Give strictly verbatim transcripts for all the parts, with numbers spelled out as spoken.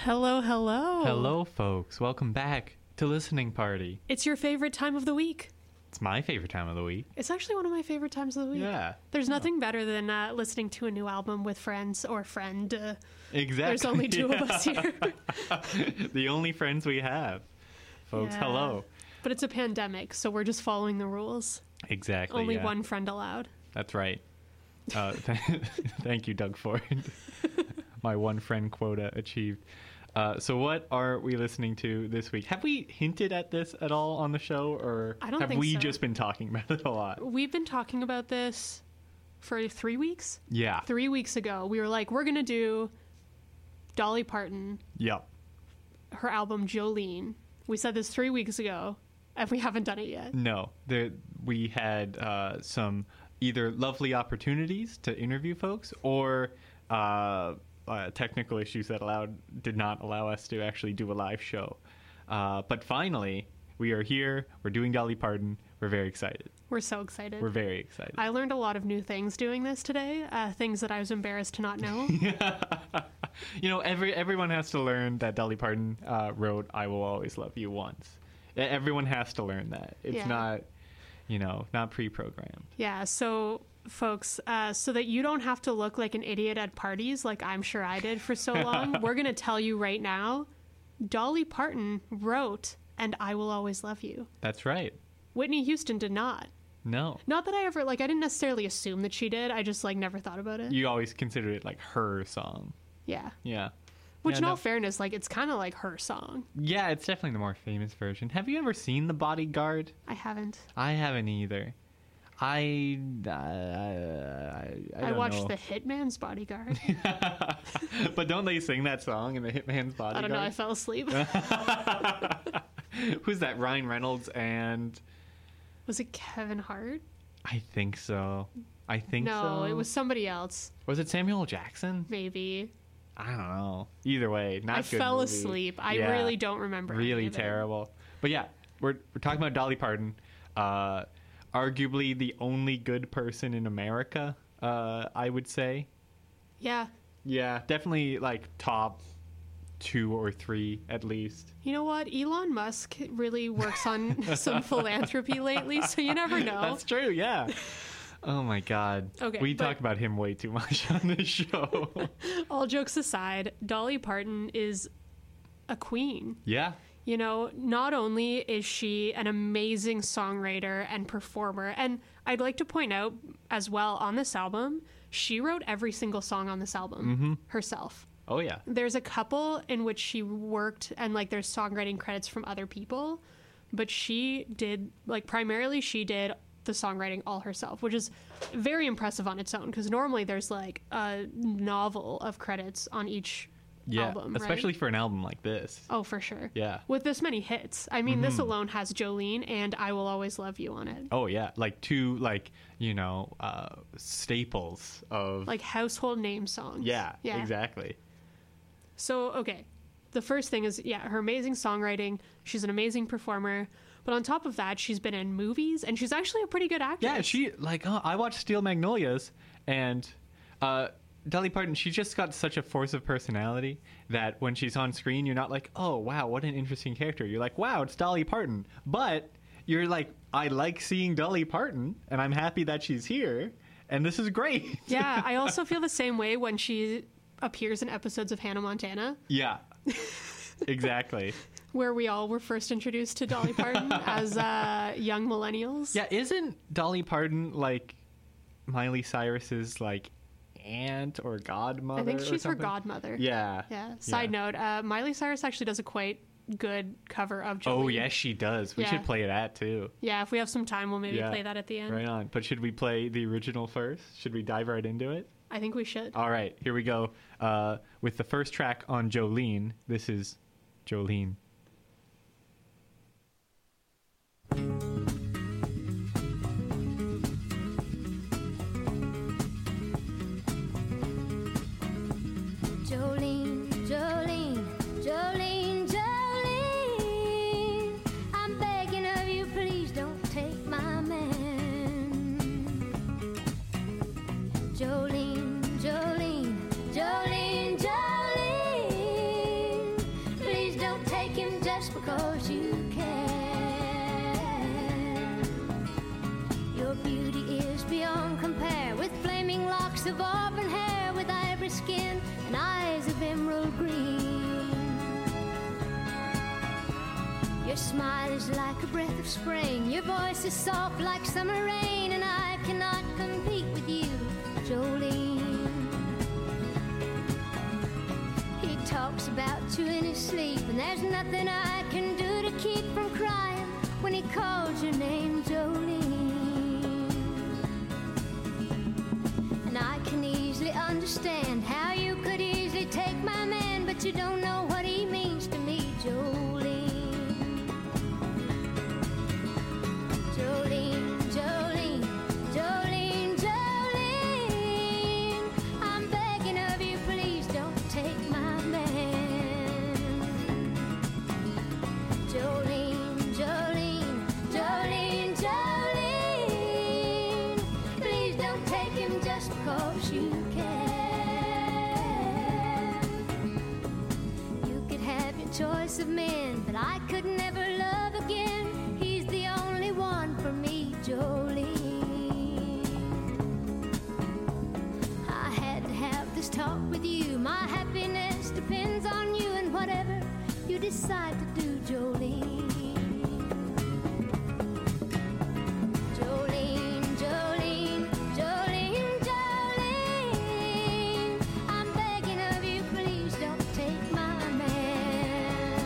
Hello, hello. Hello, folks. Welcome back to Listening Party. It's your favorite time of the week. It's my favorite time of the week. It's actually one of my favorite times of the week. Yeah. There's nothing better than uh, listening to a new album with friends or friend. Uh, Exactly. There's only two Yeah. of us here. The only friends we have. Folks, Yeah. hello. But it's a pandemic, so we're just following the rules. Exactly. Only yeah. one friend allowed. That's right. Uh, th- thank you, Doug Ford. My one friend quota achieved. Uh, so what are we listening to this week? Have we hinted at this at all on the show, or I don't have think we so. just been talking about it a lot? We've been talking about this for three weeks. Yeah. Three weeks ago, we were like, we're going to do Dolly Parton, Yep. her album Jolene. We said this three weeks ago, and we haven't done it yet. No, there, we had uh, some either lovely opportunities to interview folks or uh, uh, technical issues that allowed did not allow us to actually do a live show. Uh, but finally, we are here. We're doing Dolly Parton. We're very excited. We're so excited. We're very excited. I learned a lot of new things doing this today, uh, things that I was embarrassed to not know. You know, every everyone has to learn that Dolly Parton uh, wrote "I Will Always Love You" once. E- Everyone has to learn that. It's Yeah. not, you know, not pre-programmed. Yeah, so folks, uh, so that you don't have to look like an idiot at parties like I'm sure I did for so long, we're going to tell you right now, Dolly Parton wrote "And I Will Always Love You." That's right. Whitney Houston did not. No. Not that I ever, like, I didn't necessarily assume that she did. I just, like, never thought about it. You always consider it like her song. Yeah. Yeah. Which, Yeah, in no. all fairness, like, it's kind of like her song. Yeah, it's definitely the more famous version. Have you ever seen The Bodyguard? I haven't. I haven't either. I uh, I, I, I, don't watched know. The Hitman's Bodyguard. But don't they sing that song in The Hitman's Bodyguard? I don't know. I fell asleep. Who's that? Ryan Reynolds and Was it Kevin Hart? I think so. I think so. No, it was somebody else. Was it Samuel L. Jackson? Maybe. I don't know. Either way, not I good fell movie. asleep. I Yeah. really don't remember. any Really of it. terrible. But yeah, we're we're talking about Dolly Parton, uh, arguably the only good person in America. Uh, I would say. Yeah. Yeah, definitely like top two or three at least. You know what? Elon Musk really works on some philanthropy lately, so you never know. That's true. Yeah. Oh my God. Okay, We but- talk about him way too much on this show. All jokes aside, Dolly Parton is a queen. Yeah. You know, not only is she an amazing songwriter and performer, and I'd like to point out as well on this album, she wrote every single song on this album herself. Oh yeah. There's a couple in which she worked and like there's songwriting credits from other people, but she did like primarily she did the songwriting all herself, which is very impressive on its own because normally there's like a novel of credits on each Yeah. album, right? Especially for an album like this. Oh, for sure. Yeah. With this many hits. I mean, this alone has Jolene and I Will Always Love You on it. Oh yeah. Like two like, you know, uh, staples of Like household name songs. yeah, Yeah. exactly. So, okay. The first thing is, yeah, her amazing songwriting. She's an amazing performer. But on top of that, she's been in movies and she's actually a pretty good actress. Yeah, she like uh, I watched Steel Magnolias and uh Dolly Parton, she just got such a force of personality that when she's on screen, you're not like, oh, wow, what an interesting character. You're like, wow, it's Dolly Parton. But you're like, I like seeing Dolly Parton, and I'm happy that she's here, and this is great. Yeah, I also feel the same way when she appears in episodes of Hannah Montana, Yeah, exactly. where we all were first introduced to Dolly Parton as uh, young millennials. Yeah, isn't Dolly Parton like Miley Cyrus's like aunt or godmother? I think or she's her something? godmother. Yeah. Yeah. Side note, uh, Miley Cyrus actually does a quite good cover of Jolene. Oh, yes, she does. We Yeah. should play that too. Yeah, if we have some time, we'll maybe Yeah. play that at the end. Right on. But should we play the original first? Should we dive right into it? I think we should. All right, here we go. Uh, with the first track on Jolene. This is Jolene. Jolene, Jolene, Jolene, Jolene, I'm begging of you, please don't take my man. Jolene, Jolene, Jolene, Jolene, emerald green. Your smile is like a breath of spring. Your voice is soft like summer rain. And I cannot compete with you, Jolene. He talks about you in his sleep, and there's nothing I can do to keep from crying when he calls your name, Jolene. And I can easily understand how you could easily take my man, but you don't know what he means to me, Jolene. Jolene, Jolene, Jolene, Jolene, I'm begging of you, please don't take my man. Jolene, Jolene, Jolene, Jolene, please don't take him just because you can. You could have your choice of men, but I could never love again. He's the only one for me, Jolene. I had to have this talk with you. My happiness depends on you and whatever you decide to do, Jolene. Jolene, Jolene, Jolene, Jolene, I'm begging of you, please don't take my man.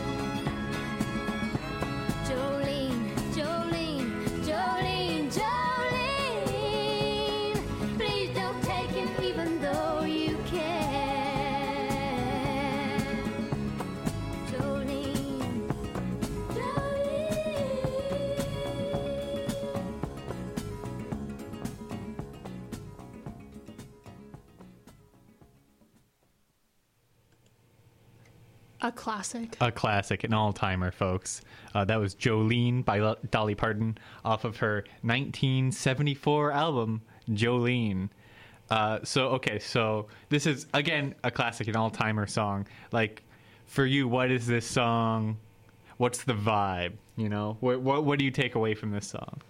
Jolene, Jolene, Jolene, Jolene, please don't take him even though you can. Jolene, Jolene. A classic. A classic, an all-timer, folks. Uh, that was Jolene by Lo- Dolly Parton off of her nineteen seventy-four album, Jolene. Uh, so, okay, so this is, again, a classic, an all-timer song. Like, for you, what is this song? What's the vibe? You know? What, what, what do you take away from this song?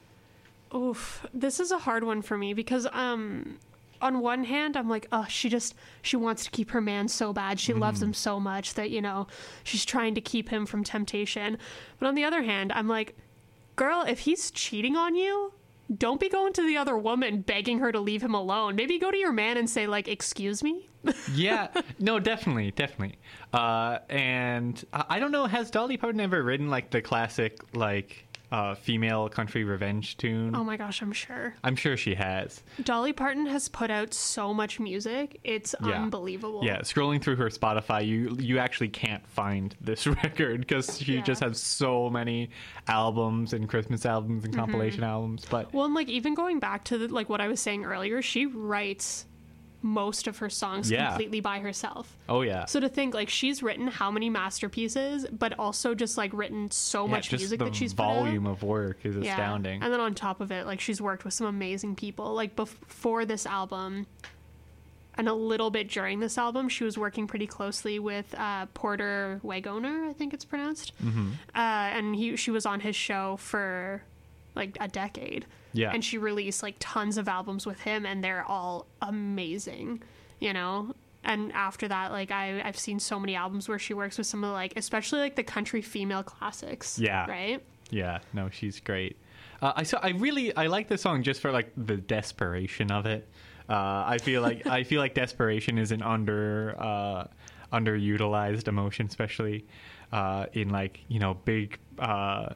Oof, this is a hard one for me because um on one hand I'm like, oh, she just she wants to keep her man so bad. She loves him so much that, you know, she's trying to keep him from temptation. But on the other hand, I'm like, girl, if he's cheating on you, don't be going to the other woman begging her to leave him alone. Maybe go to your man and say, like, excuse me. Yeah, no, definitely, definitely. Uh, and I, I don't know, has Dolly Parton ever written like the classic like uh, female country revenge tune? Oh my gosh, I'm sure. I'm sure she has. Dolly Parton has put out so much music. It's Yeah. unbelievable. Yeah, scrolling through her Spotify, you you actually can't find this record because she Yeah. just has so many albums and Christmas albums and compilation albums. But Well, and like even going back to the, like what I was saying earlier, she writes most of her songs Yeah. completely by herself. oh yeah, So to think like she's written how many masterpieces, but also just like written so yeah, much just music the that she's volume put out. of work is Yeah. astounding. And then on top of it, like she's worked with some amazing people. Like before this album, and a little bit during this album, she was working pretty closely with uh, Porter Wagoner, I think it's pronounced. Mm-hmm. Uh, and he she was on his show for like a decade. Yeah. And she released like tons of albums with him, and they're all amazing, you know? And after that, like I, I've seen so many albums where she works with some of the, like, especially like the country female classics. Yeah. Right? Yeah, no, she's great. Uh, I so I really I like this song just for like the desperation of it. Uh, I feel like I feel like desperation is an under uh, underutilized emotion, especially uh, in like you know big uh,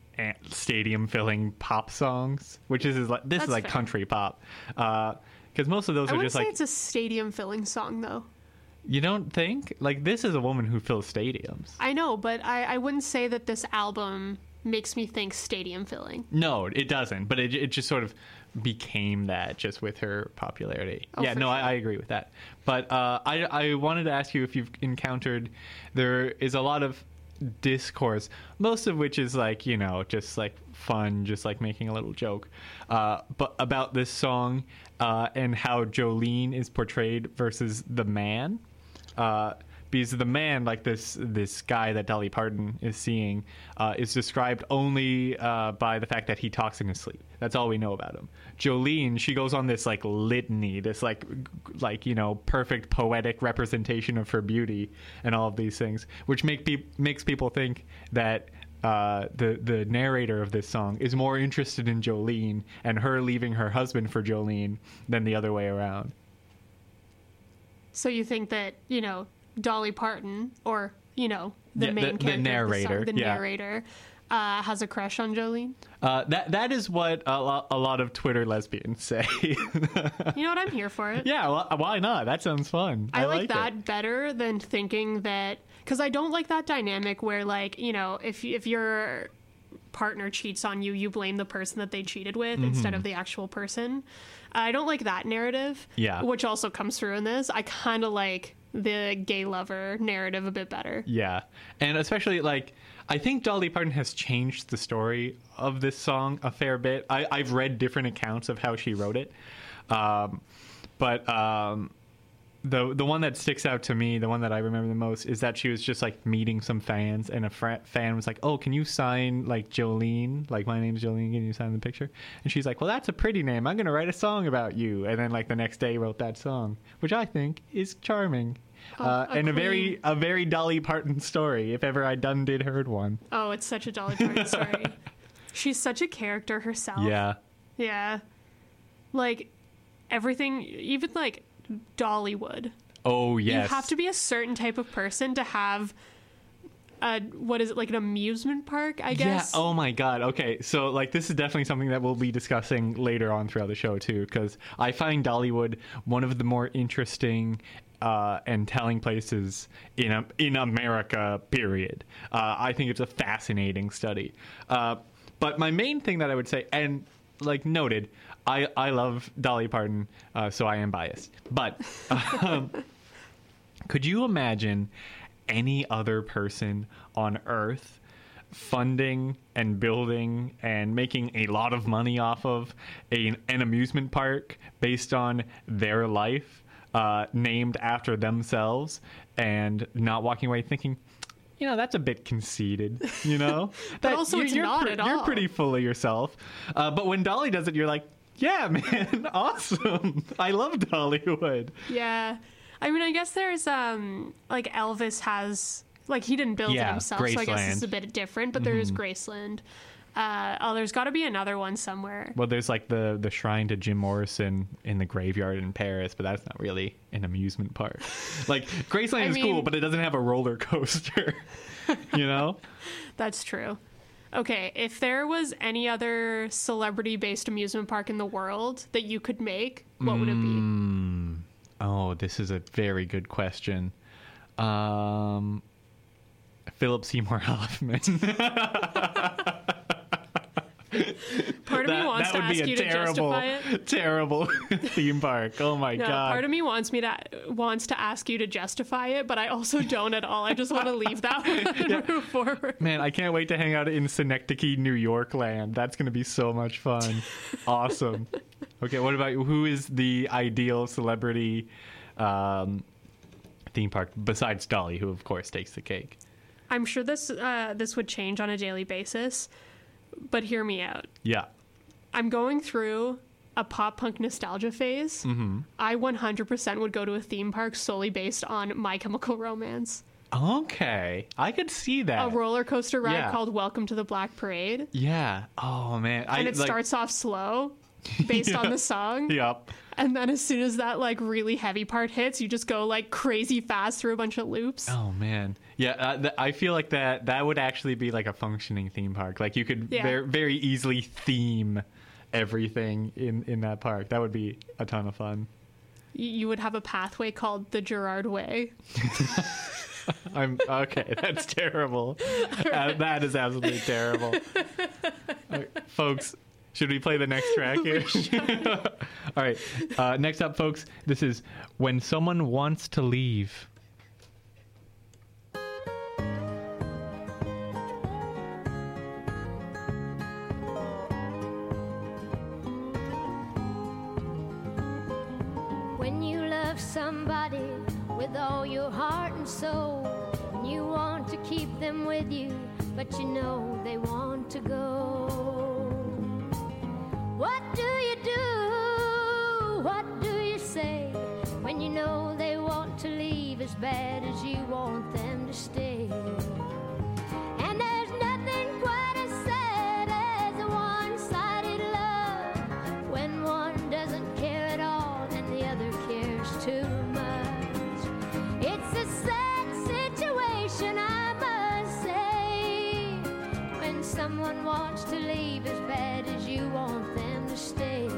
stadium filling pop songs, which is, is like this That's is like fair. country pop. Because most of those I are wouldn't just say like it's a stadium filling song though. you don't think like this is a woman who fills stadiums. I know, but I, I wouldn't say that this album makes me think stadium filling. No, it doesn't. But it it just sort of became that just with her popularity. Oh, yeah, for no, I, sure. I agree with that. But uh, I I wanted to ask you if you've encountered there is a lot of discourse, most of which is like you know just like fun, just like making a little joke, uh, but about this song uh, and how Jolene is portrayed versus the man. Uh, because the man, like this this guy that Dolly Parton is seeing, uh, is described only uh, by the fact that he talks in his sleep. That's all we know about him. Jolene, she goes on this like litany, this like g- like you know perfect poetic representation of her beauty and all of these things, which make pe- makes people think that uh, the the narrator of this song is more interested in Jolene and her leaving her husband for Jolene than the other way around. So you think that, you know, Dolly Parton, or, you know, the Yeah, main the- the character, narrator, of the, song, the yeah. narrator, uh, has a crush on Jolene? Uh, that that is what a lot, a lot of Twitter lesbians say. You know what? I'm here for it. Yeah, well, why not? That sounds fun. I, I, like, that it. better than thinking that, because I don't like that dynamic where, like, you know, if if your partner cheats on you, you blame the person that they cheated with Mm-hmm. instead of the actual person. I don't like that narrative. Yeah. Which also comes through in this. I kind of like the gay lover narrative a bit better. Yeah, and especially like I think Dolly Parton has changed the story of this song a fair bit. I, I've read different accounts of how she wrote it, um, but um, the the one that sticks out to me, the one that I remember the most, is that she was just like meeting some fans, and a fr- fan was like, "Oh, can you sign like Jolene? Like my name's Jolene. Can you sign the picture?" And she's like, "Well, that's a pretty name. I'm gonna write a song about you." And then like the next day wrote that song, which I think is charming. Oh, uh, a and a queen. very a very Dolly Parton story, if ever I done did heard one. Oh, it's such a Dolly Parton story. She's such a character herself. Yeah. Yeah. Like, everything, even like Dollywood. Oh yes. You have to be a certain type of person to have a, what is it, like an amusement park, I guess? Yeah. Oh my God. Okay. So like this is definitely something that we'll be discussing later on throughout the show too, because I find Dollywood one of the more interesting uh, and telling places in a, in America. Period. Uh, I think it's a fascinating study. Uh, but my main thing that I would say, and like noted, I I love Dolly Parton, uh, so I am biased. But um, could you imagine any other person on Earth funding and building and making a lot of money off of a, an amusement park based on their life, uh, named after themselves, and not walking away thinking, you know, that's a bit conceited, you know? But That- also you- it's you're not pre- at You're all. pretty full of yourself. Uh, but when Dolly does it, you're like, yeah, man, awesome. I love Dollywood. Yeah. I mean, I guess there's, um, like, Elvis has, like, he didn't build Yeah, it himself, so I guess it's Graceland. a bit different, but there's Graceland. Uh, oh, there's got to be another one somewhere. Well, there's like the, the shrine to Jim Morrison in the graveyard in Paris, but that's not really an amusement park. Like, Graceland I is cool, mean- but it doesn't have a roller coaster, you know? That's true. Okay, if there was any other celebrity-based amusement park in the world that you could make, what would it be? Mm, oh, this is a very good question. Um, Philip Seymour Hoffman. Part of me wants to ask you to terrible, justify it. terrible theme park. Oh my No, God. part of me wants me to wants to ask you to justify it, but I also don't at all. I just want to leave that one and move forward. Man, I can't wait to hang out in Synecdoche, New York land. That's going to be so much fun. Awesome. Okay, what about you? Who is the ideal celebrity um, theme park besides Dolly, who of course takes the cake? I'm sure this uh, this would change on a daily basis, but hear me out. Yeah. I'm going through a pop punk nostalgia phase. Mm-hmm. I one hundred percent would go to a theme park solely based on My Chemical Romance. Okay. I could see that. A roller coaster ride Yeah. called Welcome to the Black Parade. Yeah. Oh man. I And it like, starts off slow based on the song. Yep. And then as soon as that like really heavy part hits, you just go like crazy fast through a bunch of loops. Oh man, yeah. Uh, th- I feel like that that would actually be like a functioning theme park. Like you could Yeah. ver- very easily theme everything in in that park. That would be a ton of fun. Y- You would have a pathway called the Gerard Way. I'm okay. That's terrible. Uh, that is absolutely terrible, uh, folks. Should we play the next track here? All right. Uh, next up, folks. This is When Someone Wants to Leave. When you love somebody with with all your heart and soul. And you want to keep them with you, but you know they want to go. What do you do? What do you say when you know they want to leave as bad as you want them to stay? And there's nothing quite as sad as a one-sided love, when one doesn't care at all and the other cares too much. It's a sad situation, I must say, when someone wants to leave as bad as you want them to stay.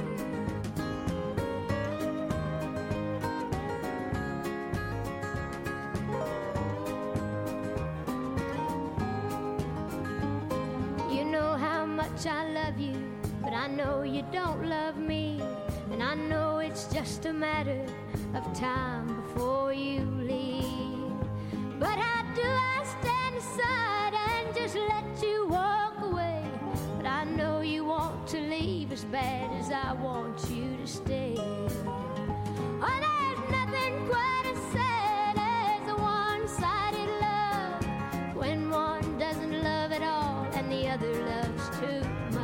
I love you, but I know you don't love me, and I know it's just a matter of time before you leave. But how do I stand aside and just let you walk away? But I know you want to leave as bad as I want you to stay. Oh, there's nothing quite as sad as a one-sided love, when one doesn't love at all and the other loves too.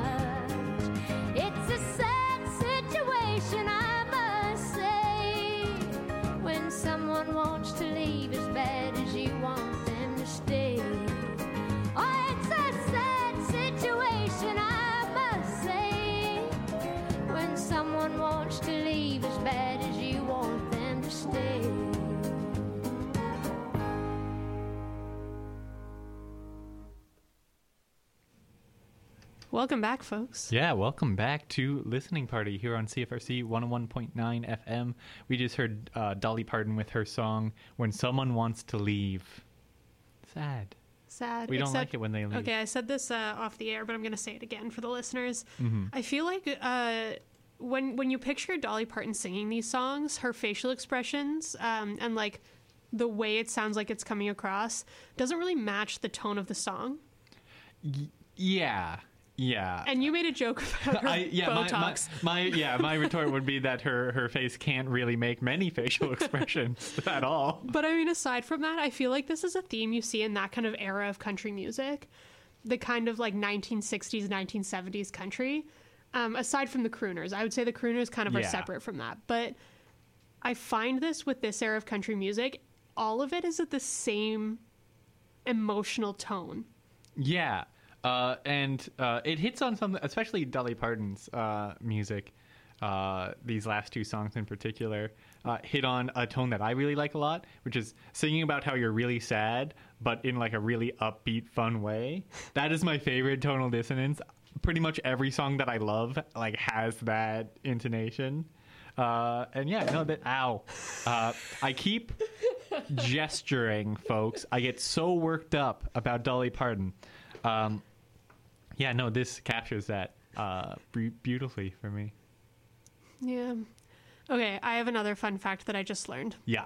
It's a sad situation, I must say, when someone wants to leave as bad as you want them to stay. Oh, it's a sad situation, I must say, when someone wants to leave as bad as you want them to stay. Welcome back, folks. Yeah, welcome back to Listening Party here on C F R C one oh one point nine F M. We just heard uh, Dolly Parton with her song, When Someone Wants to Leave. Sad. Sad. We don't except, like it when they leave. Okay, I said this uh, off the air, but I'm going to say it again for the listeners. Mm-hmm. I feel like uh, when when you picture Dolly Parton singing these songs, her facial expressions um, and like the way it sounds like it's coming across doesn't really match the tone of the song. Y- yeah. Yeah. And you made a joke about her I, yeah, Botox. My, my, my, yeah, my retort would be that her, her face can't really make many facial expressions at all. But I mean, aside from that, I feel like this is a theme you see in that kind of era of country music, the kind of like nineteen sixties, nineteen seventies country. Um, aside from the crooners, I would say the crooners kind of are Yeah. separate from that. But I find this with this era of country music, all of it is at the same emotional tone. Yeah. Uh, and uh, it hits on something, especially Dolly Parton's uh, music. Uh, these last two songs in particular uh, hit on a tone that I really like a lot, which is singing about how you're really sad, but in like a really upbeat, fun way. That is my favorite tonal dissonance. Pretty much every song that I love like has that intonation. Uh, and yeah, no, that ow. Uh, I keep gesturing, folks. I get so worked up about Dolly Parton. Um, yeah, no, this captures that uh, be- beautifully for me. Yeah. Okay, I have another fun fact that I just learned. Yeah.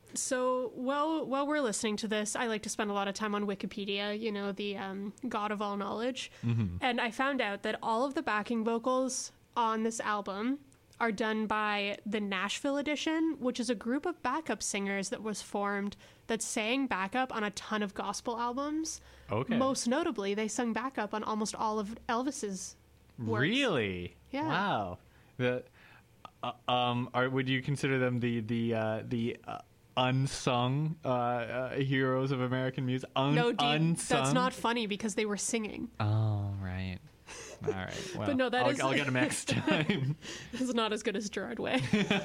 So while while we're listening to this, I like to spend a lot of time on Wikipedia, you know, the um, god of all knowledge. Mm-hmm. And I found out that all of the backing vocals on this album are done by the Nashville Edition, which is a group of backup singers that was formed that sang backup on a ton of gospel albums. Okay. Most notably, they sung backup on almost all of Elvis's works. Really? Yeah. Wow. The uh, um, are would you consider them the the uh, the uh, unsung uh, uh, heroes of American music? Un- No, dude, unsung? that's not funny because they were singing. Oh, right. All right. Well, But no, that I'll, is- I'll get them next time. It's not as good as Gerard Way.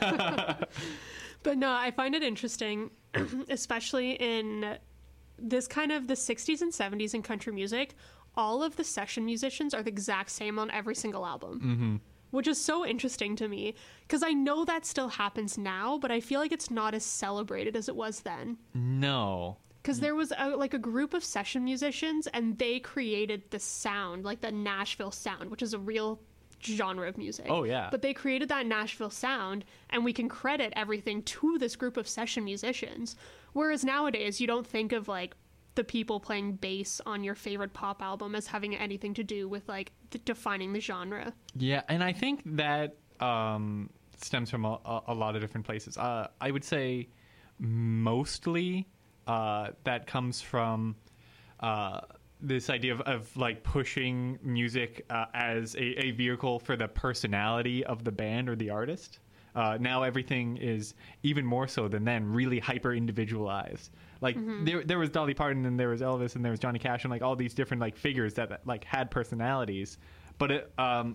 But no, I find it interesting, especially in this kind of the sixties and seventies in country music. All of the session musicians are the exact same on every single album, Mm-hmm. which is so interesting to me because I know that still happens now, but I feel like it's not as celebrated as it was then. No. Because there was a, like a group of session musicians and they created the sound, like the Nashville sound, which is a real genre of music. Oh, yeah. But they created that Nashville sound and we can credit everything to this group of session musicians. Whereas nowadays you don't think of like the people playing bass on your favorite pop album as having anything to do with like the, defining the genre. Yeah, and I think that um, stems from a, a, a lot of different places. Uh, I would say mostly uh, that comes from uh, this idea of, of like pushing music uh, as a, a vehicle for the personality of the band or the artist. Uh, now everything is even more so than then really hyper individualized. Like mm-hmm. there there was Dolly Parton and there was Elvis and there was Johnny Cash and like all these different like figures that like had personalities, but it um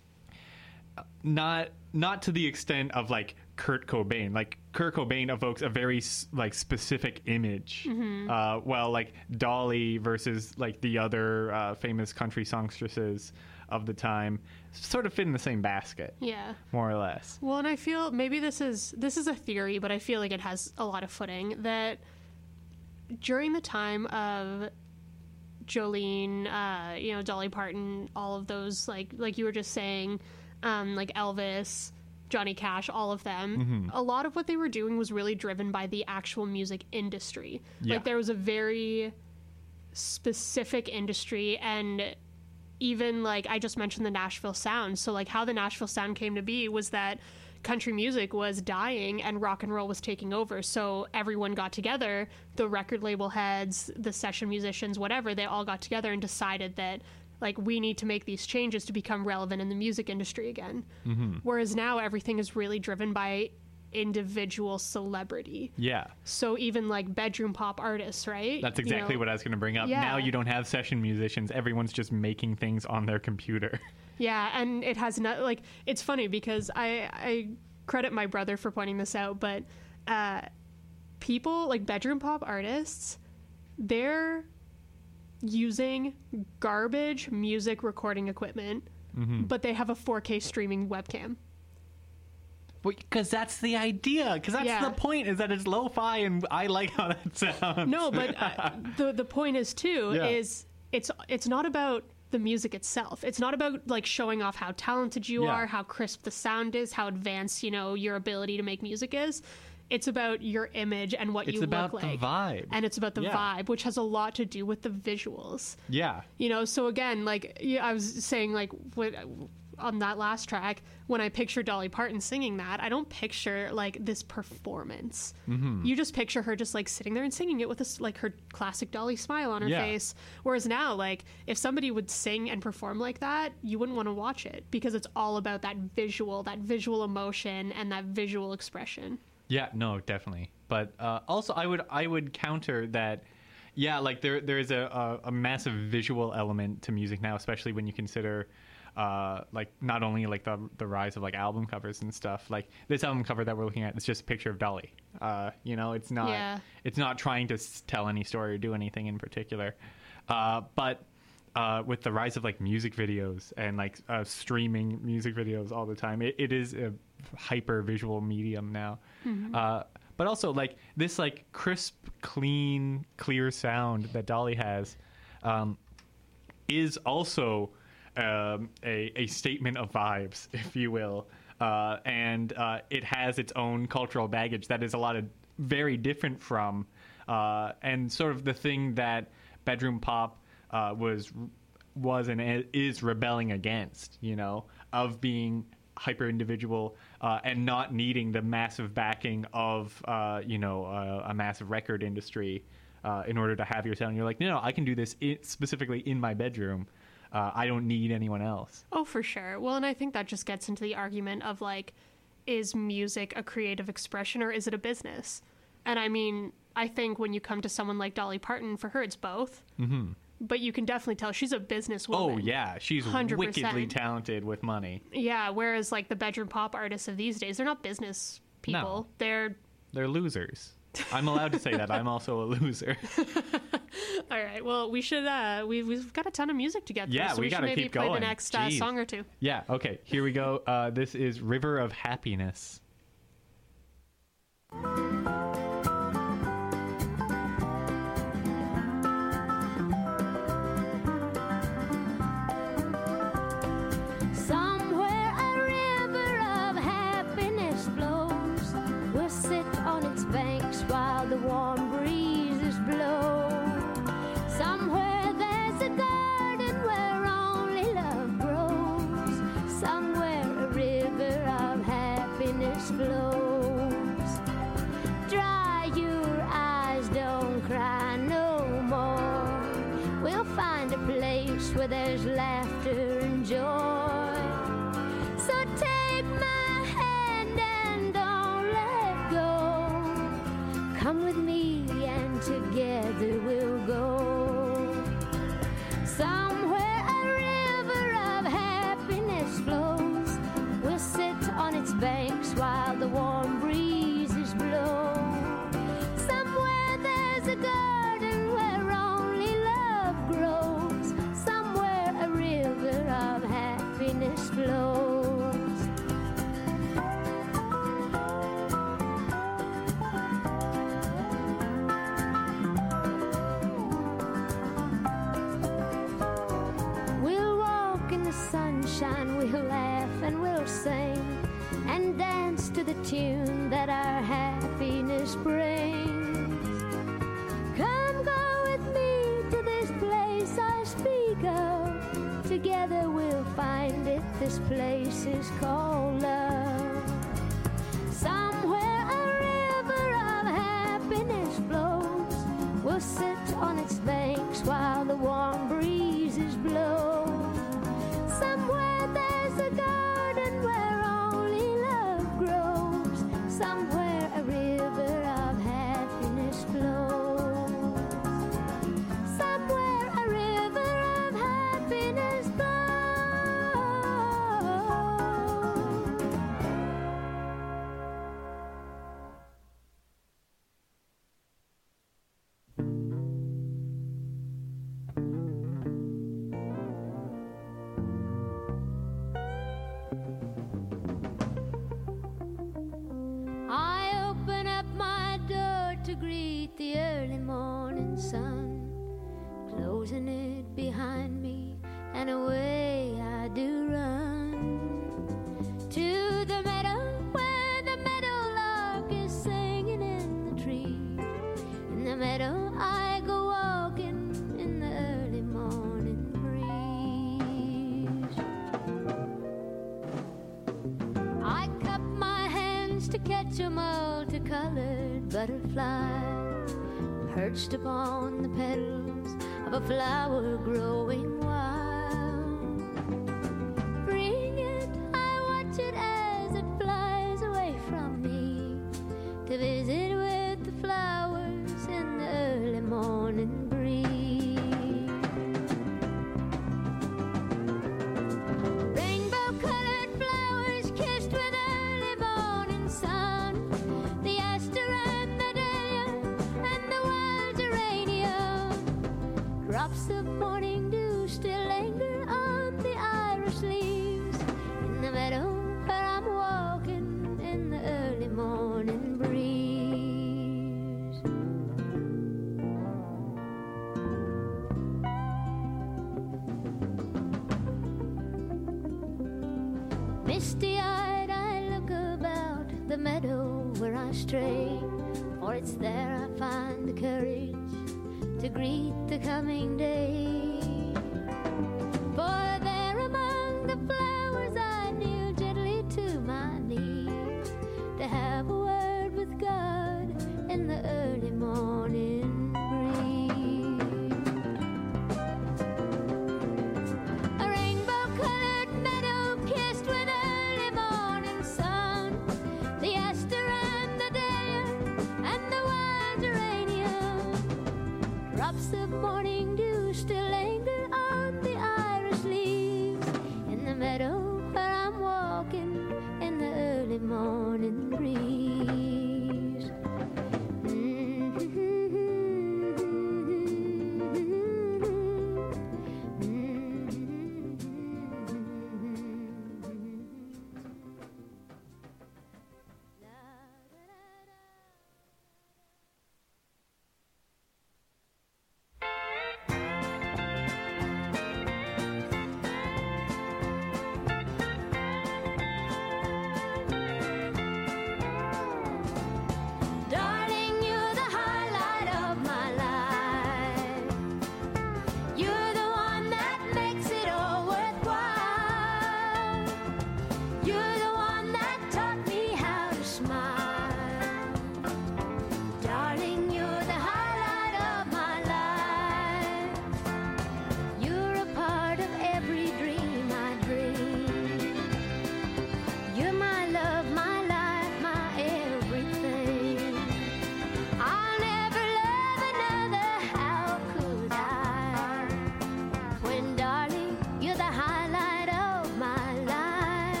not not to the extent of like Kurt Cobain. Like Kurt Cobain evokes a very like specific image, mm-hmm. uh, while like Dolly versus like the other uh, famous country songstresses of the time sort of fit in the same basket. Yeah, more or less. Well, and I feel maybe this is this is a theory, but I feel like it has a lot of footing that during the time of Jolene, uh, you know, Dolly Parton, all of those, like like you were just saying, um, like Elvis, Johnny Cash, all of them, mm-hmm. a lot of what they were doing was really driven by the actual music industry. Yeah. Like there was a very specific industry, and even like I just mentioned the Nashville Sound. So like how the Nashville Sound came to be was that country music was dying and rock and roll was taking over. So everyone got together, the record label heads, the session musicians, whatever, they all got together and decided that like we need to make these changes to become relevant in the music industry again. Mm-hmm. Whereas now everything is really driven by individual celebrity. Yeah. So even like bedroom pop artists, right? That's exactly you know? what I was going to bring up. Yeah. Now you don't have session musicians. Everyone's just making things on their computer. Yeah, and it has not like it's funny because I I credit my brother for pointing this out, but uh, people like bedroom pop artists, they're using garbage music recording equipment, mm-hmm. but they have a four K streaming webcam. Because that's the idea. Because that's yeah. the point, is that it's lo-fi, and I like how that sounds. No, but uh, the the point is too yeah. is it's it's not about the music itself. It's not about like showing off how talented you yeah. are, how crisp the sound is, how advanced, you know, your ability to make music is. It's about your image and what it's you look like. It's about the vibe. And it's about the yeah. vibe, which has a lot to do with the visuals. Yeah. You know, so again, like yeah, I was saying, like what, on that last track, when I picture Dolly Parton singing that, I don't picture like this performance. Mm-hmm. You just picture her just like sitting there and singing it with a, like her classic Dolly smile on her yeah. face. Whereas now, like if somebody would sing and perform like that, you wouldn't want to watch it because it's all about that visual, that visual emotion and that visual expression. Yeah, no, definitely. But uh, also, I would I would counter that. Yeah, like there there is a, a, a massive visual element to music now, especially when you consider, uh, like not only like the the rise of like album covers and stuff. Like this album cover that we're looking at is just a picture of Dolly. Uh, you know, it's not yeah. it's not trying to s- tell any story or do anything in particular. Uh, but uh, with the rise of like music videos and like uh, streaming music videos all the time, it, it is a hyper visual medium now. Mm-hmm. Uh, but also like this like crisp, clean, clear sound that Dolly has um, is also um, a, a statement of vibes, if you will. Uh, and uh, it has its own cultural baggage that is a lot of very different from uh, and sort of the thing that bedroom pop uh, was was and is rebelling against, you know, of being hyper individual uh, and not needing the massive backing of uh, you know uh, a massive record industry uh, in order to have your sound. You're like, no, no, I can do this I- specifically in my bedroom. Uh, I don't need anyone else. Oh, for sure. Well, and I think that just gets into the argument of like, is music a creative expression or is it a business? And I mean, I think when you come to someone like Dolly Parton, for her it's both. Mm-hmm. But you can definitely tell she's a businesswoman. Oh, yeah. She's one hundred percent wickedly talented with money. Yeah, whereas, like, the bedroom pop artists of these days, they're not business people. No. They're... They're losers. I'm allowed to say that. I'm also a loser. All right. Well, we should... Uh, we've, we've got a ton of music to get through. Yeah, so we, we got to keep going. Play the next uh, song or two. Yeah, okay. Here we go. Uh, this is River of Happiness. Flows. find a place where there's laughter and joy. So take my hand and don't let go. Come with me and together we'll go. Somewhere a river of happiness flows. We'll sit on its banks while the warm breezes blow. Somewhere there's a garden where only love grows. Somewhere a river of happiness flows. We'll walk in the sunshine, we'll laugh and we'll sing, and dance to the tune that our happiness brings. Come go with me to this place I speak of. Together we'll find it, this place is called love. Somewhere a river of happiness flows. We'll sit on its banks while the warm breezes blow. Somewhere there's a garden where only love grows. Somewhere a river of happiness flows. Somewhere a river of happiness flows. I open up my door to greet the early morning sun, closing it behind me, and away I do run to the meadow where the meadowlark is singing in the tree. In the meadow I go walking in the early morning breeze. I cup my hands to catch a multicolored butterfly perched upon the petals of a flower growing wild. Bring it, I watch it as it flies away from me to visit with the flowers in the early morning breeze. Rainbow-colored flowers kissed with early morning sun, the aster and the dahlia and the wild geranium. Drops of morning dew still linger on the iris leaves in the meadow where I'm walking in the early morning breeze. Misty-eyed I look about the meadow where I stray, for it's there I find the courage to greet the coming day. For there among the flowers I kneel gently to my knees to have a word with God in the early morning breeze. A rainbow-colored meadow kissed with early morning sun, the aster and the dahlia and the wild geranium. Drops of morning dew still linger on the iris leaves in the meadow where I'm walking in the early morning breeze.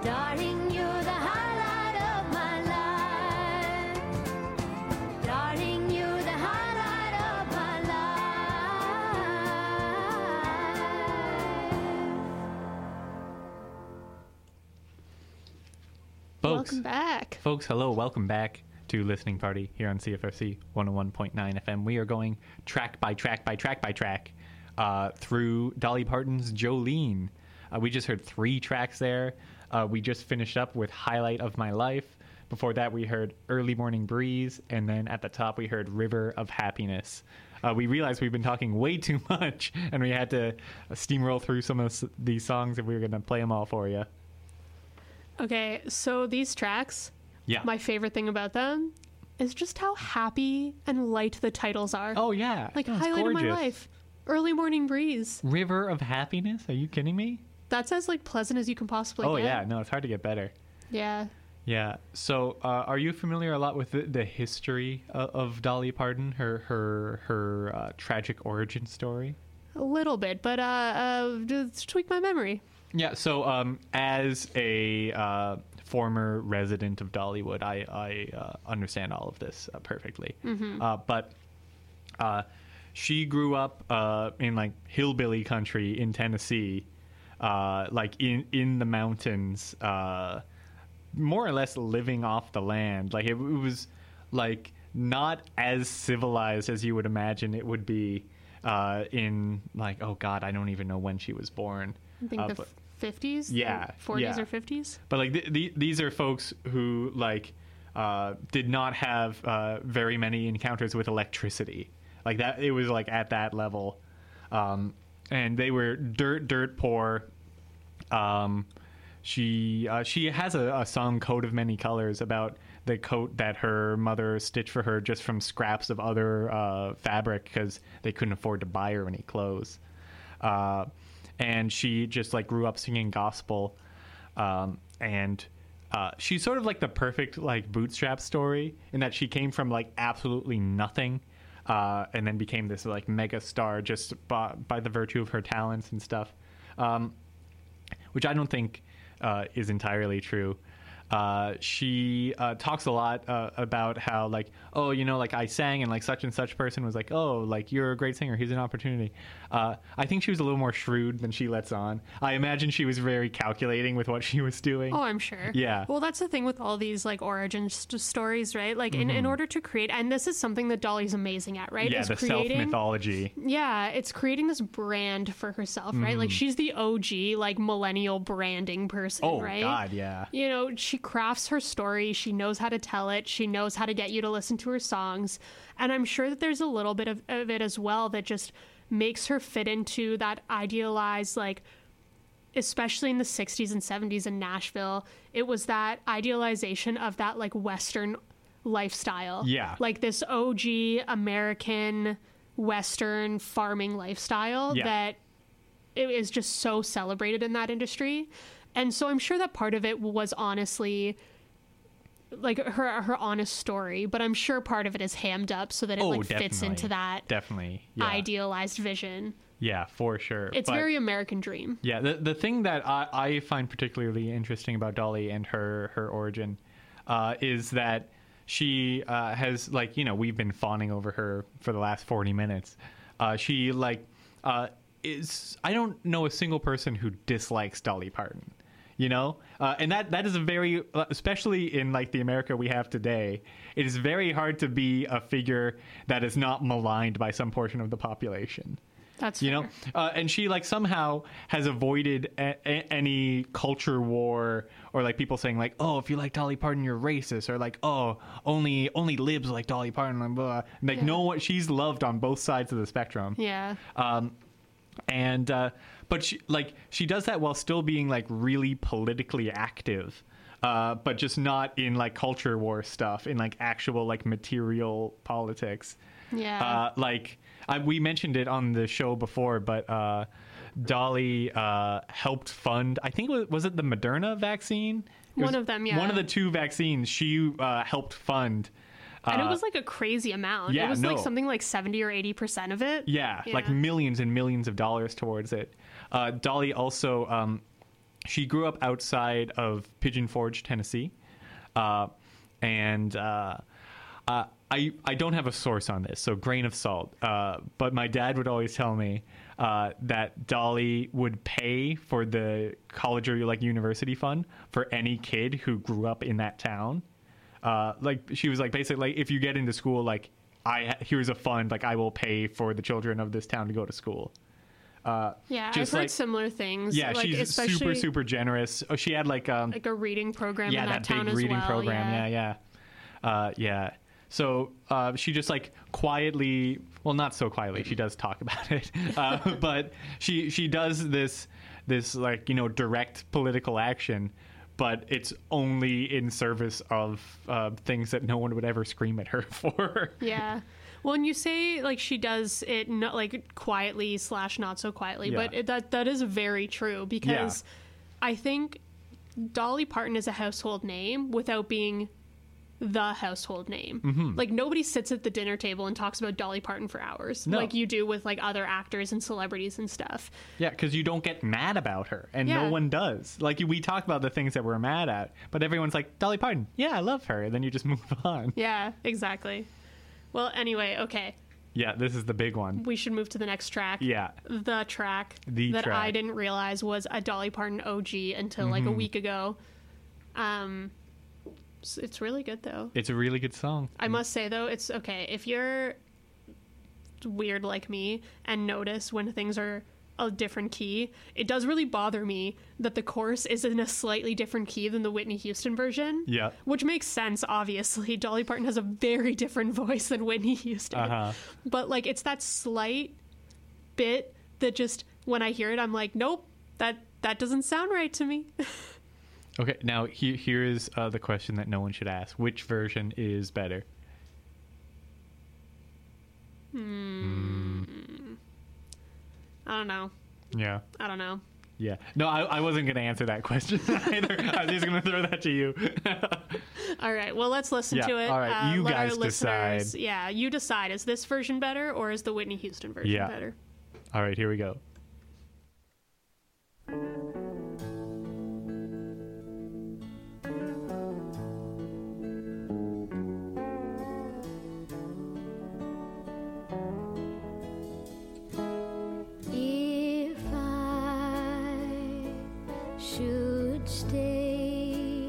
Darling, you're the highlight of my life. Darling, you're the highlight of my life. Folks, Welcome back. folks, hello, welcome back to Listening Party here on C F R C one oh one point nine F M. We are going track by track by track by track uh, through Dolly Parton's Jolene. Uh, we just heard three tracks there. Uh, we just finished up with Highlight of My Life. Before that, we heard Early Morning Breeze. And then at the top, we heard River of Happiness. Uh, we realized we've been talking way too much, and we had to steamroll through some of s- these songs if we were going to play them all for you. Okay, so these tracks, Yeah. my favorite thing about them is just how happy and light the titles are. oh, yeah. like No, it's Highlight of My gorgeous. Life, Early Morning Breeze. River of Happiness? Are you kidding me? That's as like pleasant as you can possibly Oh, get. yeah. No, it's hard to get better. Yeah. Yeah. So, uh, are you familiar a lot with the, the history of, of Dolly Parton, her her her uh, tragic origin story? A little bit, but uh, uh just tweak my memory. Yeah. So, um, as a uh, former resident of Dollywood, I I uh, understand all of this uh, perfectly. Uh, but uh, she grew up uh, in like hillbilly country in Tennessee, uh, like in in the mountains. Uh, more or less living off the land. Like it, it was like not as civilized as you would imagine it would be uh, in like, oh God, I don't even know when she was born. I think Uh, the but, fifties, Yeah, forties yeah. or fifties. but like th- th- these are folks who like uh, did not have uh, very many encounters with electricity. Like that, it was like at that level, um, and they were dirt, dirt poor. Um, She uh, she has a, a song, "Coat of Many Colors," about the coat that her mother stitched for her just from scraps of other uh, fabric because they couldn't afford to buy her any clothes. Uh, and she just like grew up singing gospel, um, and uh, she's sort of like the perfect like bootstrap story in that she came from like absolutely nothing, uh, and then became this like mega star just by, by the virtue of her talents and stuff, um, which I don't think. Uh, is entirely true. Uh, she uh, talks a lot uh, about how like, oh, you know, like I sang and like such and such person was like, oh, like you're a great singer, here's an opportunity. Uh, I think she was a little more shrewd than she lets on. I imagine she was very calculating with what she was doing. Oh, I'm sure. Yeah. Well, that's the thing with all these like origin st- stories, right? Like in, in order to create, and this is something that Dolly's amazing at, right? yeah, is the creating, self-mythology. Yeah, it's creating this brand for herself, right? Like she's the O G, like millennial branding person, Oh, right? God, yeah. You know, she crafts her story. She knows how to tell it. She knows how to get you to listen to her songs. And I'm sure that there's a little bit of, of it as well that just makes her fit into that idealized, like, especially in the sixties and seventies in Nashville, it was that idealization of that, like, Western lifestyle. Yeah. Like this O G American Western farming lifestyle Yeah. that it is just so celebrated in that industry. And so I'm sure that part of it was honestly like her her honest story, but I'm sure part of it is hammed up so that it Oh, like fits definitely. into that Definitely. Yeah. idealized vision. Yeah, for sure. It's But- very American dream. Yeah, the the thing that I, I find particularly interesting about Dolly and her her origin uh, is that she uh, has like you know we've been fawning over her for the last forty minutes. Uh, she like uh, is I don't know a single person who dislikes Dolly Parton. You know, uh, and that that is a very, especially in like the America we have today, it is very hard to be a figure that is not maligned by some portion of the population. That's You fair. know, uh, and she like somehow has avoided a- a- any culture war or like people saying like, oh, if you like Dolly Parton, you're racist, or like, oh, only only libs like Dolly Parton, and blah. Like, Yeah. no one, she's loved on both sides of the spectrum. Yeah. Um, and uh, but she like she does that while still being like really politically active, uh, but just not in like culture war stuff, in like actual like material politics. Yeah. Uh, like I, we mentioned it on the show before, but uh, Dolly uh, helped fund. I think it was, was it the Moderna vaccine? It One was of them, yeah. One of the two vaccines she uh, helped fund. and it uh, was like a crazy amount. yeah, it was like no. something like seventy or eighty percent of it. Yeah, like millions and millions of dollars towards it. Uh, Dolly also um, she grew up outside of Pigeon Forge, Tennessee. Uh, and uh, uh, I, I don't have a source on this, so grain of salt. Uh, but my dad would always tell me uh, that Dolly would pay for the college or like university fund for any kid who grew up in that town. Uh, like she was like, basically, like, if you get into school, like, I here's a fund, like I will pay for the children of this town to go to school. Uh, Yeah, I've just heard like- similar things. Yeah, like, she's especially super, super generous. Oh, she had like um, like a reading program yeah, in that, that, town big as reading well. program. Yeah, Yeah, yeah, uh, yeah. So uh, she just like quietly, well, not so quietly. She does talk about it, uh, but she she does this this like you know direct political action, but it's only in service of uh, things that no one would ever scream at her for. Yeah. Well, and you say like she does it not like quietly slash not so quietly, Yeah. but it, that that is very true because Yeah. I think Dolly Parton is a household name without being the household name. Mm-hmm. Like nobody sits at the dinner table and talks about Dolly Parton for hours, No. like you do with like other actors and celebrities and stuff. Yeah, because you don't get mad about her, and Yeah. no one does. Like we talk about the things that we're mad at, but everyone's like Dolly Parton. Yeah, I love her, and then you just move on. Yeah, exactly. Well, anyway, okay, Yeah, this is the big one. we should move to the next track. Yeah, The track The that track. I didn't realize was a Dolly Parton O G until like a Mm-hmm. week ago. Um, s- it's really good though. it's a really good song. I must say though, it's okay if you're weird like me and notice when things are a different key. It does really bother me that the chorus is in a slightly different key than the Whitney Houston version. Yeah. Which makes sense, obviously. Dolly Parton has a very different voice than Whitney Houston. Uh-huh. But like it's that slight bit that just when I hear it I'm like, nope, that that doesn't sound right to me. Okay, now he, here is uh, the question that no one should ask: which version is better? I don't know. Yeah, I don't know. yeah. No, I, I wasn't going to answer that question either. I was just going to throw that to you. All right, well, let's listen Yeah, to it. all right, Uh, you let our guys listeners- decide. Yeah, you decide. Is this version better or is the Whitney Houston version Yeah. better? All right, here we go. If I should stay,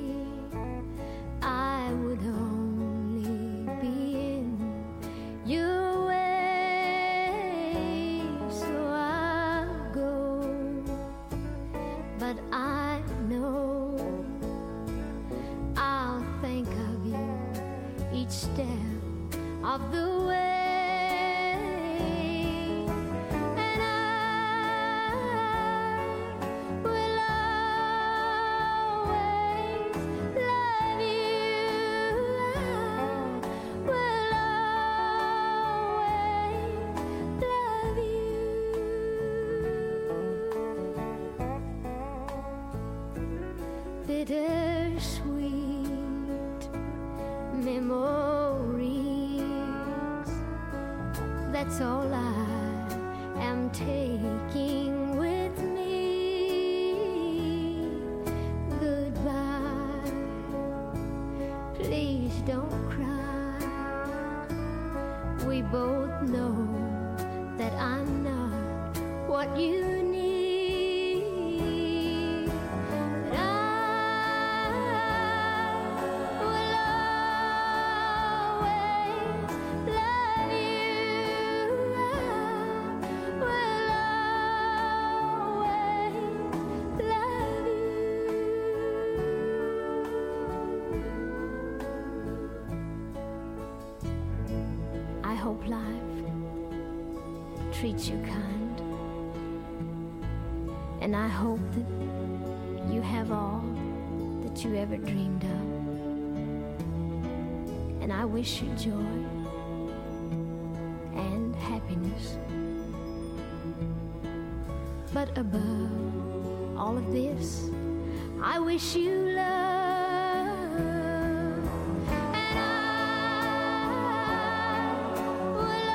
I would only be in your way. So I'll go, but I know I'll think of you each step of the way. And I will always love you. I will always love you. Bittersweet memories, that's all I am taking with me. Goodbye, please don't cry. We both know that I'm not what you need. But I will always love you. I will always love you. I hope life treats you kind, and I hope that you have all that you ever dreamed of. And I wish you joy and happiness. But above all of this, I wish you love. And I will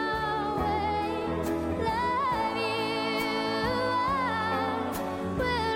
always love you. I will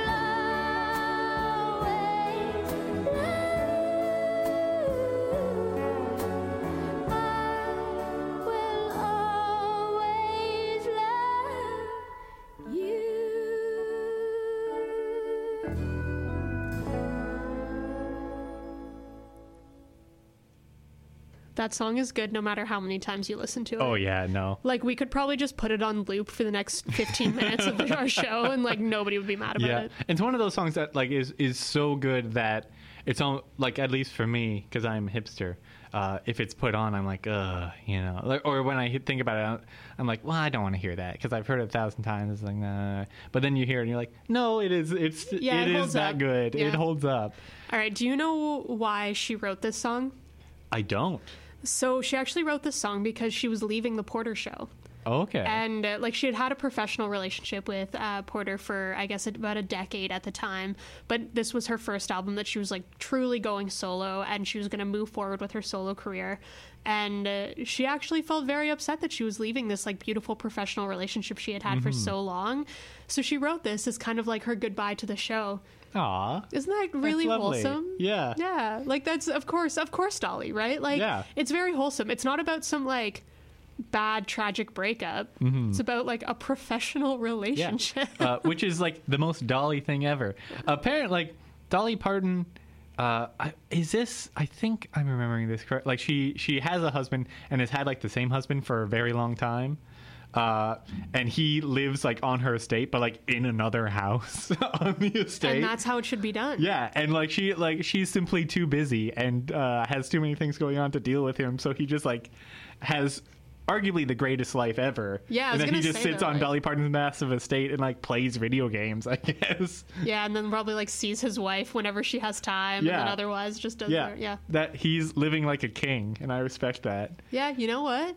That song is good no matter how many times you listen to it. Oh yeah, no. Like, we could probably just put it on loop for the next fifteen minutes of our show, and like nobody would be mad about Yeah, it. it's one of those songs that like is is so good that it's on, like, at least for me, because I'm a hipster. Uh, if it's put on, I'm like, ugh, you know. Like, or when I think about it, I'm like, well, I don't want to hear that because I've heard it a thousand times. It's like, nah. But then you hear it and you're like, no, it is. It's Yeah, it it is holds that up. good. Yeah. It holds up. All right, do you know why she wrote this song? I don't. So she actually wrote this song because she was leaving the Porter show. Okay. And uh, like she had had a professional relationship with uh, Porter for I guess about a decade at the time, but this was her first album that she was like truly going solo, and she was going to move forward with her solo career. And uh, she actually felt very upset that she was leaving this like beautiful professional relationship she had had for so long. So she wrote this as kind of like her goodbye to the show. Aw. Isn't that really lovely. wholesome? Yeah. Yeah. Like that's of course, of course, Dolly, right? Like Yeah. it's very wholesome. It's not about some like bad tragic breakup. Mm-hmm. It's about like a professional Yeah. relationship. uh, which is like the most Dolly thing ever. Apparently, like Dolly Parton. Uh, I, is this? I think I'm remembering this correct. Like she she has a husband and has had like the same husband for a very long time. Uh, and he lives like on her estate, but like in another house on the estate. And that's how it should be done. Yeah, and like she like she's simply too busy and uh, has too many things going on to deal with him, so he just like has arguably the greatest life ever. Yeah, I and was then he gonna just say sits that, on like- Dolly Parton's massive estate and like plays video games, I guess. Yeah, and then probably like sees his wife whenever she has time, and Yeah. then otherwise just does Yeah, her, yeah. that he's living like a king, and I respect that. Yeah, you know what?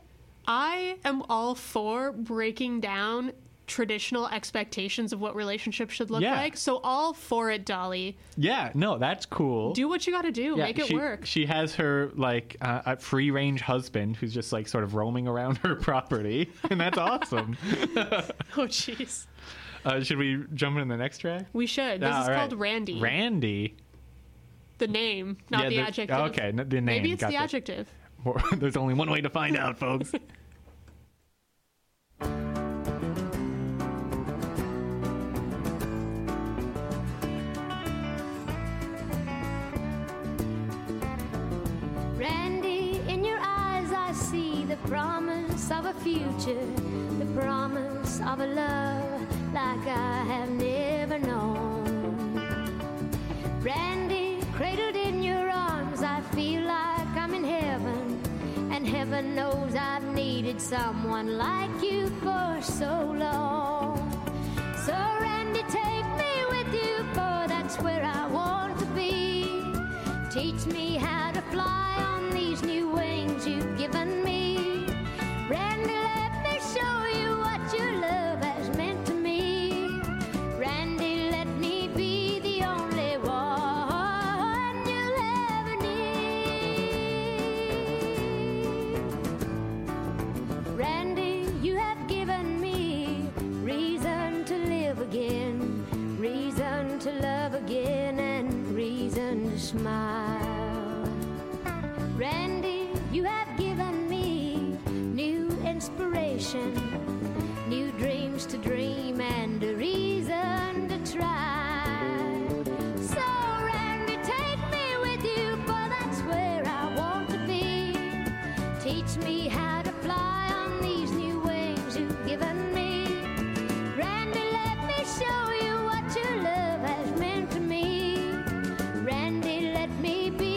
I am all for breaking down traditional expectations of what relationships should look Yeah. like. So all for it, Dolly. Yeah, no, that's cool. Do what you got to do. Yeah, Make it she, work. She has her like uh, a free range husband who's just like sort of roaming around her property, and that's awesome. Oh, jeez. Uh, should we jump into the next track? We should. This Ah, is all right. called Randy. Randy. The name, not Yeah, the, the- adjective. okay, n- the name, Maybe it's got the the- adjective. There's only one way to find out, folks. Randy, in your eyes I see the promise of a future, the promise of a love like I have never known. Randy, cradled in your arms, I feel like I'm in heaven, and heaven knows I've needed someone like you for so long. So Randy, take me with you, for that's where I want to be. Teach me how to fly on these new wings you've given me. Randy, let me show you what your love has meant to me. Randy, let me be the only one you'll ever need. Randy, you have given me reason to live again, reason to love again, and reason to smile. Randy, you have given me new inspiration, new dreams to dream, and a reason to try. So, Randy, take me with you, for that's where I want to be. Teach me how to fly on these new wings you've given me. Randy, let me show you what your love has meant to me. Randy, let me be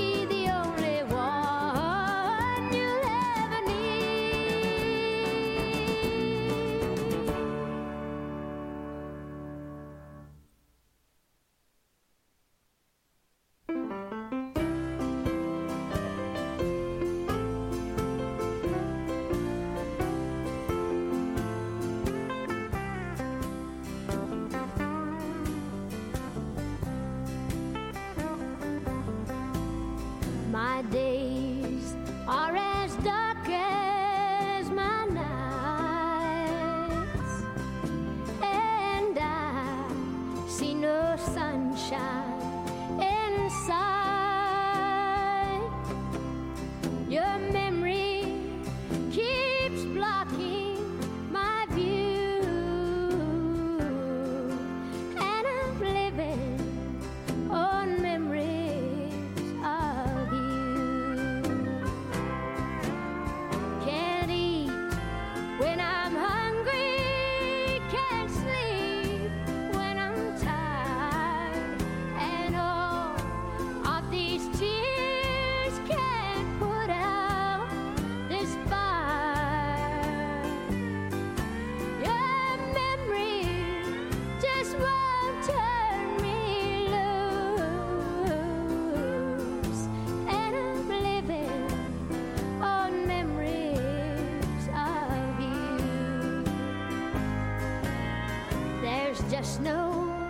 just no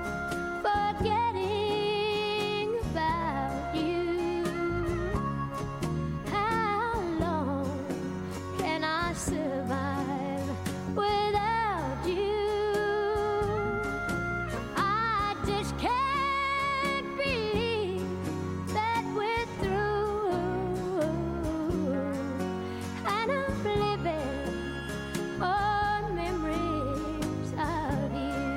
forgetting about you. How long can I survive without you? I just can't believe that we're through, and I'm living on memories of you.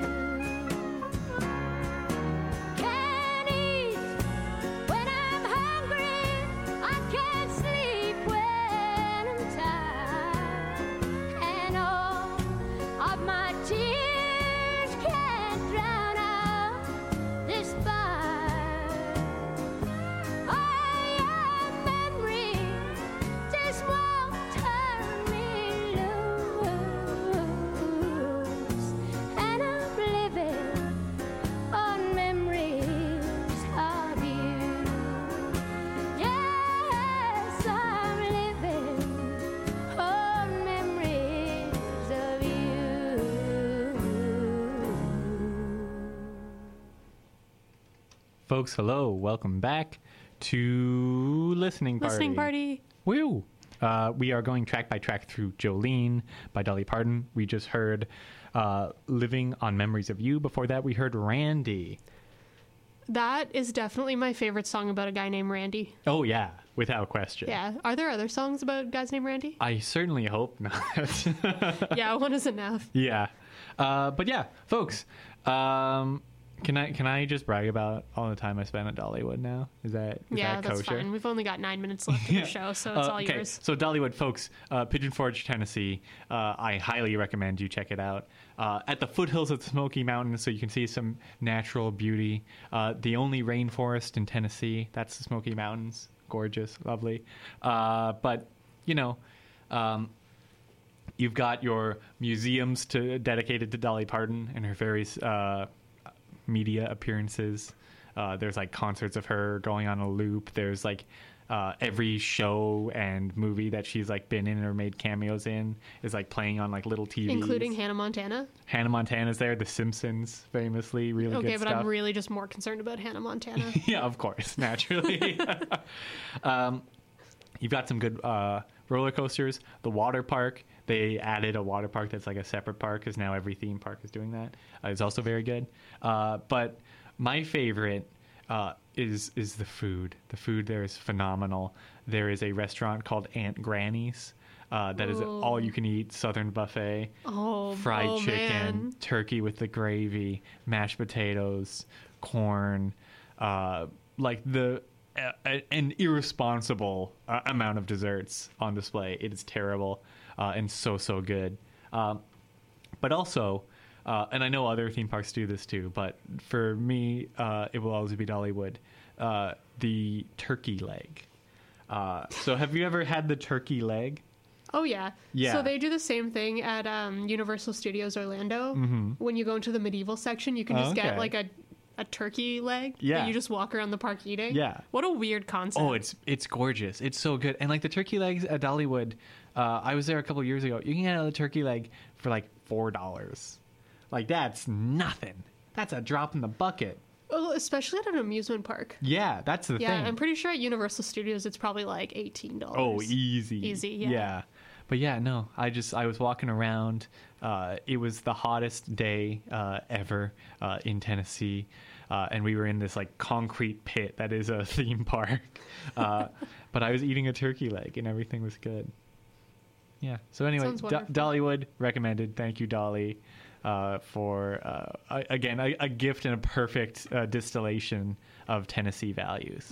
Can't eat when I'm hungry, I can't sleep when I'm tired, and all of my tears can't drown out this fire. Oh, your memory just won't turn me loose, and I'm living on memories of you. Yes, I'm living on memories of you. Folks, hello. Welcome back to Listening Party. Listening party. Woo! Uh, we are going track by track through Jolene by Dolly Parton. We just heard uh, Living on Memories of You. Before that, we heard Randy. That is definitely my favorite song about a guy named Randy. Oh, yeah, without question. Yeah. Are there other songs about guys named Randy? I certainly hope not. Yeah, one is enough. Yeah. Uh, but yeah, folks, um, can I can I just brag about all the time I spent at Dollywood now? Is that is Yeah, that that's kosher? fine. We've only got nine minutes left in Yeah. the show, so it's Uh, all okay, yours. so Dollywood, folks, uh, Pigeon Forge, Tennessee. Uh, I highly recommend you check it out. Uh, at the foothills of the Smoky Mountains, so you can see some natural beauty. Uh, the only rainforest in Tennessee. That's the Smoky Mountains. Gorgeous, lovely. Uh, but you know, um, you've got your museums to dedicated to Dolly Parton and her various uh, media appearances. Uh, there's like concerts of her going on a loop. There's like uh, every show and movie that she's like been in or made cameos in is like playing on like little T Vs. Including Hannah Montana. Hannah Montana's there. The Simpsons, famously, really Okay, good but stuff. I'm really just more concerned about Hannah Montana. Yeah, of course, naturally. um, you've got some good uh, roller coasters. The water park, they added a water park that's like a separate park because now every theme park is doing that. Uh, it's also very good. Uh, but my favorite uh, is is the food. The food there is phenomenal. There is a restaurant called Aunt Granny's. Uh, that is an Ooh. all-you-can-eat Southern buffet. Oh, Fried oh, chicken, man. turkey with the gravy, mashed potatoes, corn, uh, like the uh, an irresponsible uh, amount of desserts on display. It is terrible uh, and so so good. Um, but also, uh, and I know other theme parks do this too, but for me, uh, it will always be Dollywood. Uh, the turkey leg. Uh, so, have you ever had the turkey leg? Oh, yeah. Yeah. So they do the same thing at um, Universal Studios Orlando. Mm-hmm. When you go into the medieval section, you can Oh, just okay. get like a, a turkey leg Yeah. that you just walk around the park eating. Yeah. What a weird concept. Oh, it's it's gorgeous. It's so good. And like the turkey legs at Dollywood, uh, I was there a couple years ago. You can get a turkey leg for like four dollars. Like that's nothing. That's a drop in the bucket. Oh, especially at an amusement park. Yeah, that's the Yeah, thing. I'm pretty sure at Universal Studios it's probably like eighteen dollars. Oh, easy. Easy, yeah. Yeah. But yeah, no, I just, I was walking around. Uh, it was the hottest day uh, ever uh, in Tennessee. Uh, and we were in this like concrete pit that is a theme park. Uh, but I was eating a turkey leg and everything was good. Yeah. So anyway, Sounds Do- wonderful. Dollywood recommended. Thank you, Dolly, uh, for, uh, a- again, a, a gift and a perfect uh, distillation of Tennessee values.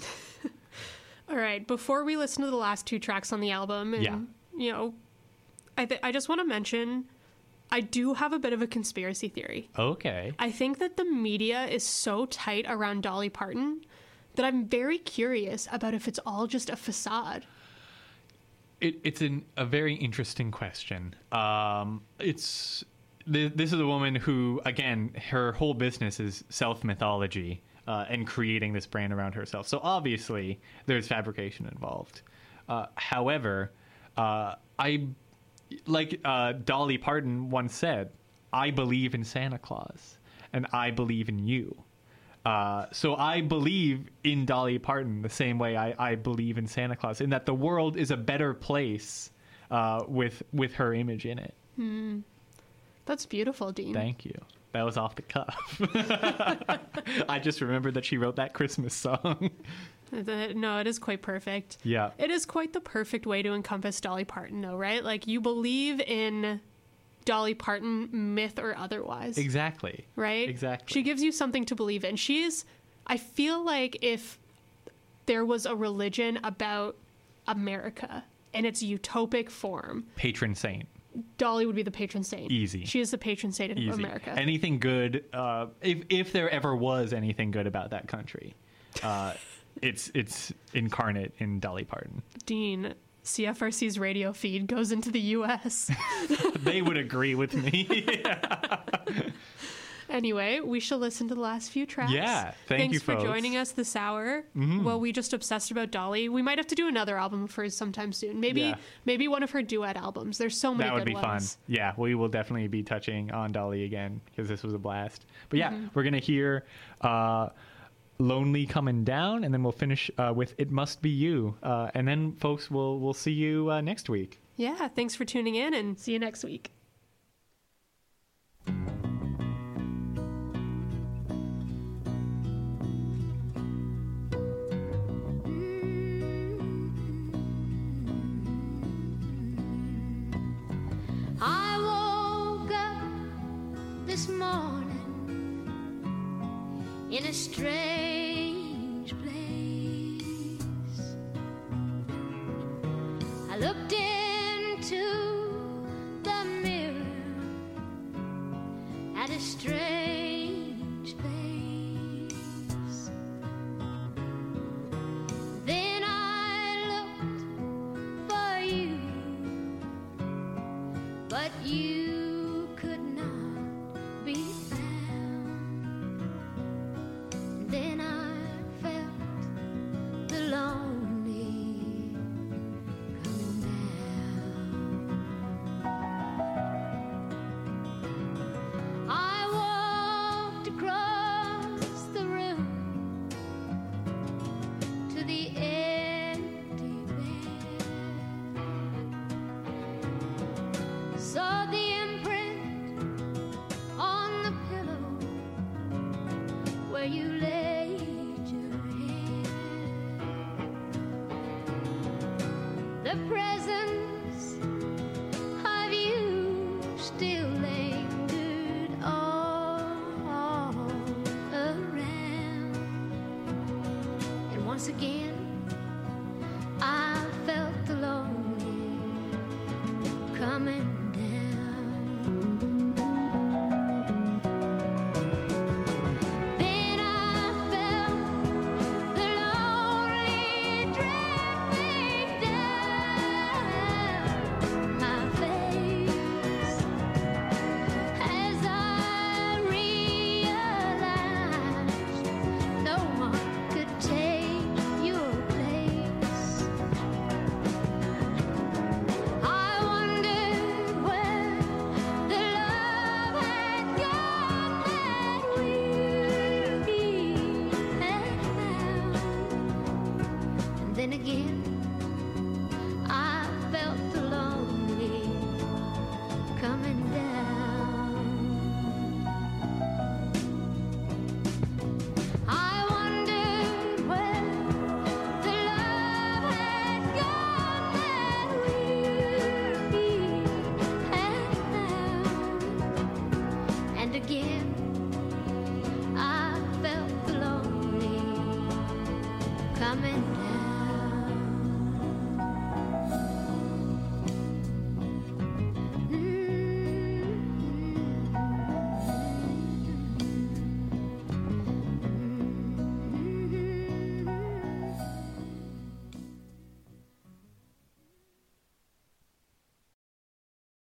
All right, before we listen to the last two tracks on the album, and, Yeah. you know, I, th- I just want to mention I do have a bit of a conspiracy theory. Okay. I think that the media is so tight around Dolly Parton that I'm very curious about if it's all just a facade. It, it's an, a very interesting question. Um, it's th- this is a woman who, again, her whole business is self mythology uh, and creating this brand around herself. So obviously, there's fabrication involved. Uh, however, uh, I like uh, Dolly Parton once said, "I believe in Santa Claus." and I believe in you. Uh, so I believe in Dolly Parton the same way I, I believe in Santa Claus, in that the world is a better place uh, with with her image in it. Hmm. That's beautiful, Dean. Thank you. That was off the cuff. I just remembered that she wrote that Christmas song. No, it is quite perfect. Yeah. It is quite the perfect way to encompass Dolly Parton, though, right? Like, you believe in Dolly Parton, myth or otherwise. Exactly. Right? Exactly. She gives you something to believe in. She's, I feel like if there was a religion about America in its utopic form, Patron saint. Dolly would be the patron saint. Easy. She is the patron saint of Easy. America. Anything good, uh, if if there ever was anything good about that country, uh, it's it's incarnate in Dolly Parton. Dean, C F R C's radio feed goes into the U S They would agree with me. Anyway, we shall listen to the last few tracks. Yeah, thank Thanks you, for folks. joining us this hour. Mhm. Well, we just obsessed about Dolly. We might have to do another album of hers sometime soon. Maybe Yeah. maybe one of her duet albums. There's so many That would good be ones. fun. Yeah, we will definitely be touching on Dolly again because this was a blast. But yeah, Mm-hmm. we're gonna hear uh, "Lonely Coming Down," and then we'll finish uh, with "It Must Be You," uh, and then folks, we'll we'll see you uh, next week. Yeah, thanks for tuning in and see you next week. I woke up this morning in a strange place. I looked into the mirror at a strange face. Then I looked for you, but you could not be found. Then I felt the lonely coming down. I walked across the room to the empty bed. Saw the imprint on the pillow where you laid your head. The presence of you still lingered all around. And once again, I felt the lonely coming down. Then I felt the lonely drifting down my face as I realized no one could take your place. I wondered where the love had gone that we had found. And then again, I felt the lonely coming down. I wondered where the love had gone that we had found. And again, I felt the lonely coming down.